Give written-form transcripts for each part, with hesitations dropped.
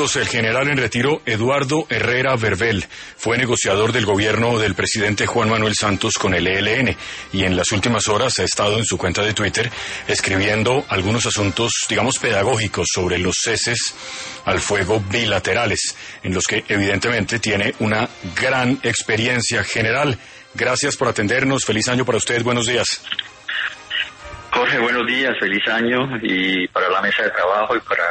minutos, el general en retiro Eduardo Herrera Verbel fue negociador del gobierno del presidente Juan Manuel Santos con el ELN y en las últimas horas ha estado en su cuenta de Twitter escribiendo algunos asuntos, digamos, pedagógicos sobre los ceses al fuego bilaterales, en los que evidentemente tiene una gran experiencia. General, gracias por atendernos, feliz año para usted, buenos días. Jorge, buenos días, feliz año y para la mesa de trabajo y para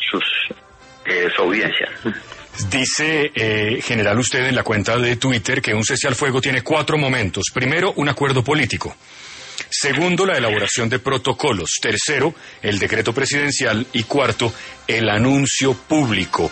su audiencia. Dice, general, usted en la cuenta de Twitter que un cese al fuego tiene 4 momentos. Primero, un acuerdo político. Segundo, la elaboración de protocolos. Tercero, el decreto presidencial. Y cuarto, el anuncio público.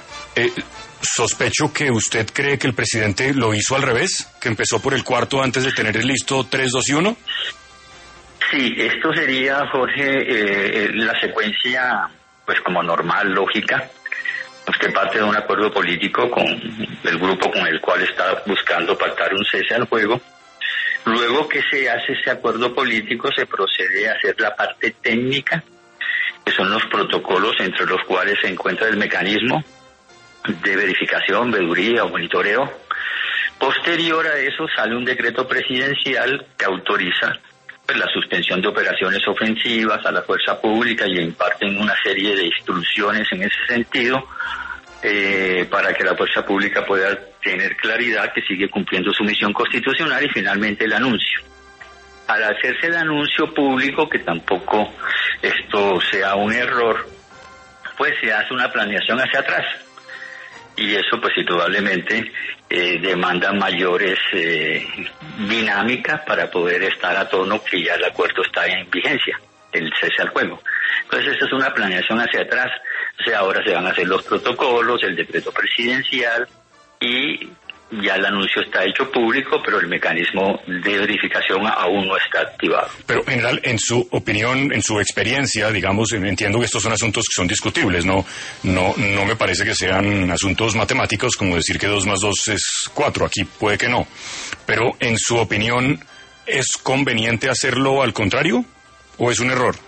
Sospecho que usted cree que el presidente lo hizo al revés, que empezó por el cuarto antes de tener listo 3, 2 y 1. Sí, esto sería, Jorge, la secuencia, pues como normal, lógica. Usted parte de un acuerdo político con el grupo con el cual está buscando pactar un cese al fuego. Luego que se hace ese acuerdo político, se procede a hacer la parte técnica, que son los protocolos entre los cuales se encuentra el mecanismo de verificación, veeduría o monitoreo. Posterior a eso sale un decreto presidencial que autoriza la suspensión de operaciones ofensivas a la fuerza pública y imparten una serie de instrucciones en ese sentido para que la fuerza pública pueda tener claridad que sigue cumpliendo su misión constitucional y finalmente el anuncio. Al hacerse el anuncio público, que tampoco esto sea un error, pues se hace una planeación hacia atrás. Y eso pues indudablemente demanda mayores dinámicas para poder estar a tono que ya el acuerdo está en vigencia, el cese al fuego. Entonces esa es una planeación hacia atrás, o sea, ahora se van a hacer los protocolos, el decreto presidencial y ya el anuncio está hecho público, pero el mecanismo de verificación aún no está activado. Pero, general, en su opinión, en su experiencia, digamos, entiendo que estos son asuntos que son discutibles, no me parece que sean asuntos matemáticos, como decir que 2 más 2 es 4, aquí puede que no. Pero, en su opinión, ¿es conveniente hacerlo al contrario o es un error?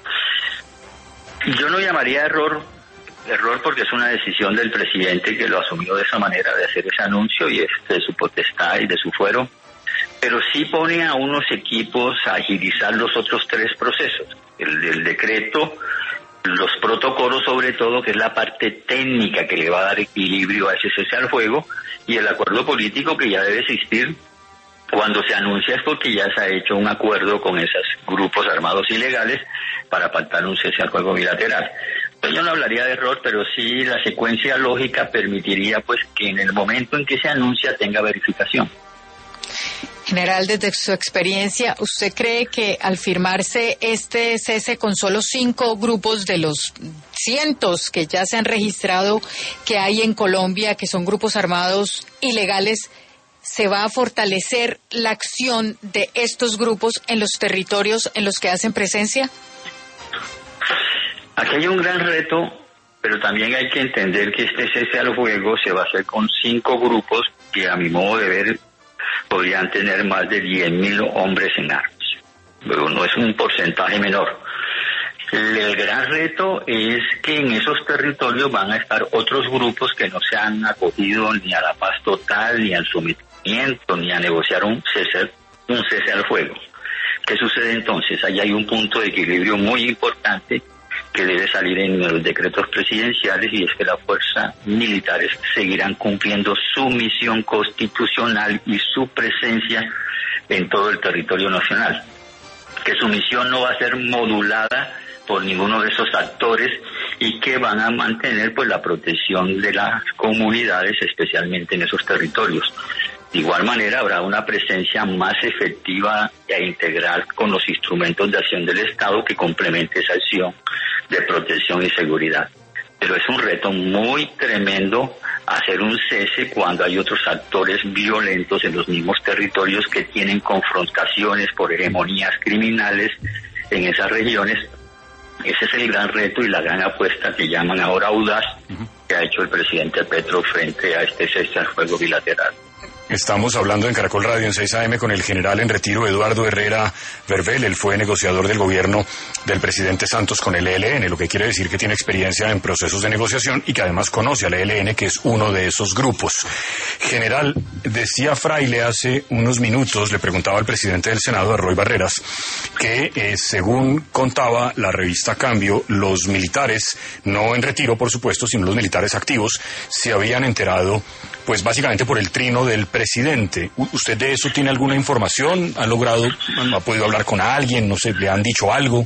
Yo no llamaría error porque es una decisión del presidente que lo asumió de esa manera de hacer ese anuncio y es de su potestad y de su fuero, pero sí pone a unos equipos a agilizar los otros 3 procesos, el decreto, los protocolos sobre todo, que es la parte técnica que le va a dar equilibrio a ese cese al fuego, y el acuerdo político que ya debe existir. Cuando se anuncia es porque ya se ha hecho un acuerdo con esos grupos armados ilegales para pactar un cese al fuego bilateral. Pues yo no hablaría de error, pero sí la secuencia lógica permitiría pues que en el momento en que se anuncia tenga verificación. General, desde su experiencia, ¿usted cree que al firmarse este cese con solo 5 grupos de los cientos que ya se han registrado que hay en Colombia, que son grupos armados ilegales, se va a fortalecer la acción de estos grupos en los territorios en los que hacen presencia? Aquí hay un gran reto, pero también hay que entender que este cese al fuego se va a hacer con 5 grupos que a mi modo de ver podrían tener más de 10.000 hombres en armas. Luego no es un porcentaje menor. El gran reto es que en esos territorios van a estar otros grupos que no se han acogido ni a la paz total, ni al sometimiento, ni a negociar un cese al fuego. ¿Qué sucede entonces? Ahí hay un punto de equilibrio muy importante que debe salir en los decretos presidenciales, y es que las fuerzas militares seguirán cumpliendo su misión constitucional y su presencia en todo el territorio nacional. Que su misión no va a ser modulada por ninguno de esos actores y que van a mantener pues la protección de las comunidades, especialmente en esos territorios. De igual manera habrá una presencia más efectiva e integral con los instrumentos de acción del Estado que complemente esa acción de protección y seguridad. Pero es un reto muy tremendo hacer un cese cuando hay otros actores violentos en los mismos territorios que tienen confrontaciones por hegemonías criminales en esas regiones. Ese es el gran reto y la gran apuesta que llaman ahora audaz que ha hecho el presidente Petro frente a este cese al fuego bilateral. Estamos hablando en Caracol Radio en 6 AM con el general en retiro Eduardo Herrera Verbel. Él fue negociador del gobierno del presidente Santos con el ELN, lo que quiere decir que tiene experiencia en procesos de negociación y que además conoce al ELN, que es uno de esos grupos. General, decía Fraile hace unos minutos, le preguntaba al presidente del Senado, a Roy Barreras, que según contaba la revista Cambio, los militares, no en retiro por supuesto, sino los militares activos, se habían enterado pues básicamente por el trino del presidente. ¿Usted de eso tiene alguna información? ¿Ha podido hablar con alguien? No sé, ¿le han dicho algo?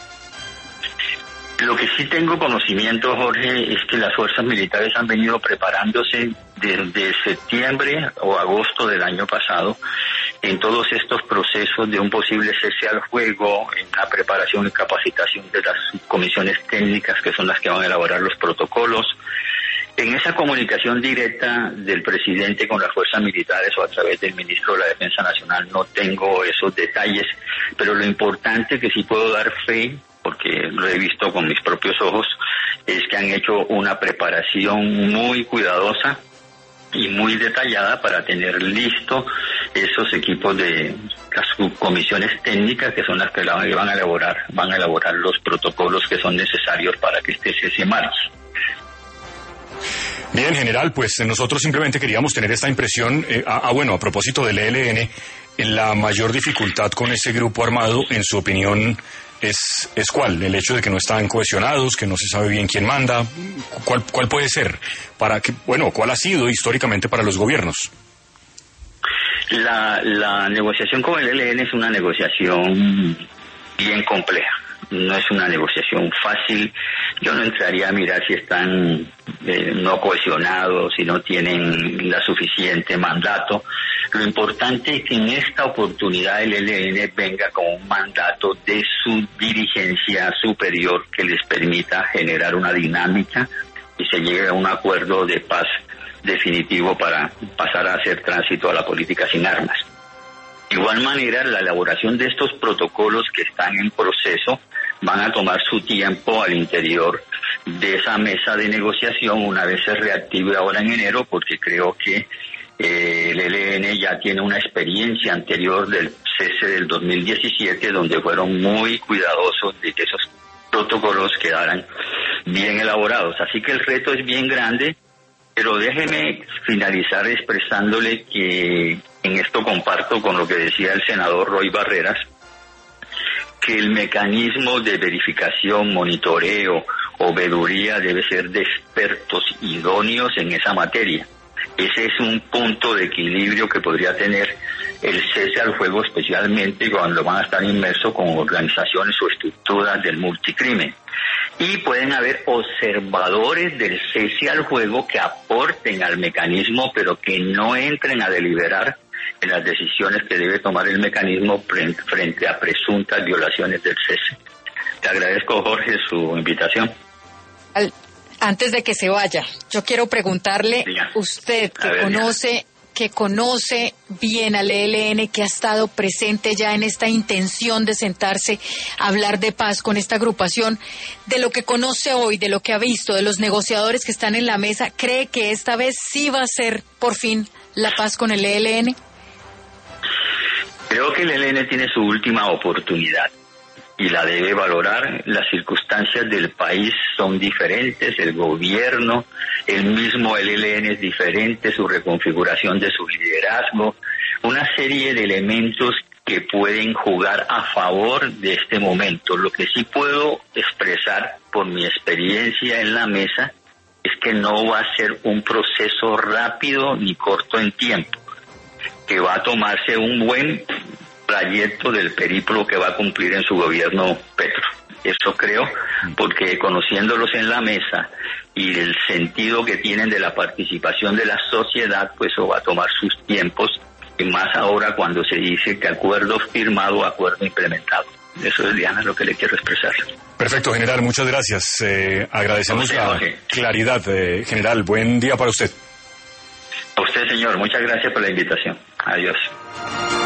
Lo que sí tengo conocimiento, Jorge, es que las fuerzas militares han venido preparándose desde septiembre o agosto del año pasado en todos estos procesos de un posible cese al fuego, en la preparación y capacitación de las comisiones técnicas que son las que van a elaborar los protocolos. En esa comunicación directa del presidente con las fuerzas militares o a través del ministro de la Defensa Nacional no tengo esos detalles, pero lo importante que sí puedo dar fe, porque lo he visto con mis propios ojos, es que han hecho una preparación muy cuidadosa y muy detallada para tener listo esos equipos de las subcomisiones técnicas que son las que van a elaborar los protocolos que son necesarios para que este cese marche. Bien, general, pues nosotros simplemente queríamos tener esta impresión. A propósito del ELN, la mayor dificultad con ese grupo armado, en su opinión, ¿es cuál? ¿El hecho de que no están cohesionados, que no se sabe bien quién manda? ¿Cuál puede ser? ¿Cuál ha sido históricamente para los gobiernos? La negociación con el ELN es una negociación bien compleja. No es una negociación fácil. Yo no entraría a mirar si están no cohesionados, si no tienen la suficiente mandato. Lo importante es que en esta oportunidad el ELN venga con un mandato de su dirigencia superior que les permita generar una dinámica y se llegue a un acuerdo de paz definitivo para pasar a hacer tránsito a la política sin armas. De igual manera, la elaboración de estos protocolos que están en proceso van a tomar su tiempo al interior de esa mesa de negociación una vez se reactive ahora en enero, porque creo que el ELN ya tiene una experiencia anterior del cese del 2017, donde fueron muy cuidadosos de que esos protocolos quedaran bien elaborados. Así que el reto es bien grande, pero déjeme finalizar expresándole que en esto comparto con lo que decía el senador Roy Barreras, que el mecanismo de verificación, monitoreo o veeduría debe ser de expertos idóneos en esa materia. Ese es un punto de equilibrio que podría tener el cese al fuego, especialmente cuando van a estar inmersos con organizaciones o estructuras del multicrimen. Y pueden haber observadores del cese al fuego que aporten al mecanismo, pero que no entren a deliberar en las decisiones que debe tomar el mecanismo frente a presuntas violaciones del cese. Te agradezco, Jorge, su invitación. Antes de que se vaya, yo quiero preguntarle, usted que conoce bien al ELN, que ha estado presente ya en esta intención de sentarse a hablar de paz con esta agrupación, de lo que conoce hoy, de lo que ha visto, de los negociadores que están en la mesa, ¿cree que esta vez sí va a ser por fin la paz con el ELN? Creo que el ELN tiene su última oportunidad y la debe valorar. Las circunstancias del país son diferentes, el gobierno, el mismo ELN es diferente, su reconfiguración de su liderazgo, una serie de elementos que pueden jugar a favor de este momento. Lo que sí puedo expresar por mi experiencia en la mesa es que no va a ser un proceso rápido ni corto en tiempo, que va a tomarse un buen trayecto del periplo que va a cumplir en su gobierno Petro. Eso creo, porque conociéndolos en la mesa y el sentido que tienen de la participación de la sociedad, pues eso va a tomar sus tiempos, y más ahora cuando se dice que acuerdo firmado, acuerdo implementado. Eso es, Diana, lo que le quiero expresar. Perfecto, general, muchas gracias. Agradecemos la claridad, general. Buen día para usted. A usted, señor. Muchas gracias por la invitación. Adiós.